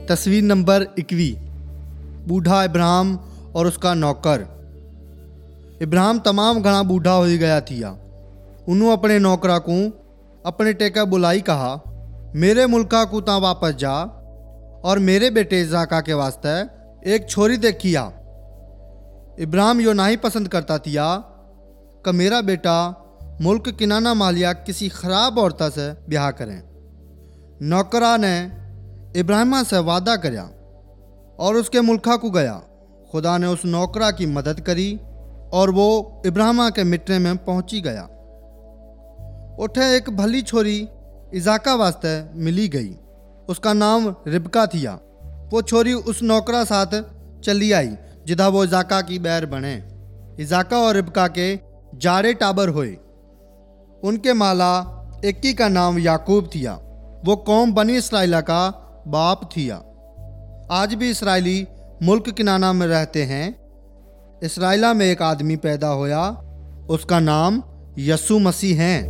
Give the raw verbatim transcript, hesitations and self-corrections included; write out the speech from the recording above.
तस्वीर number equi. बूढ़ा इब्राहिम और उसका नौकर। इब्राहिम तमाम घना बूढ़ा हो गया थिया। उन्होंने अपने नौकरा को अपने टेका बुलाई कहा, मेरे मुल्का को ता वापस जा और मेरे बेटे इजाका के वास्ते एक छोरी देखिया। इब्राहिम यो नहीं पसंद करता थिया कि मेरा बेटा मुल्क किनाना मालिया किसी खराब औरत से ब्याह करें। नौकरा ने इब्राहिम से वादा करया और उसके मुल्का को गया। खुदा ने उस नौकरा की मदद करी और वो इब्राहिम के मिटने में पहुंची गया। उठे एक भली छोरी इजाका वास्ते मिली गई। उसका नाम रिबका थिया। वो छोरी उस नौकरा साथ चली आई जिधा वो इजाका की बैर बने। इजाका और रिबका के जाड़े टाबर हुए। उनके माला इक्की का नाम याकूब थिया। वो कौम बनी इसराइला का बाप थिया। आज भी इसराइली मुल्क किनाना में रहते हैं। इसराइला में एक आदमी पैदा होया, उसका नाम यसु मसीह है।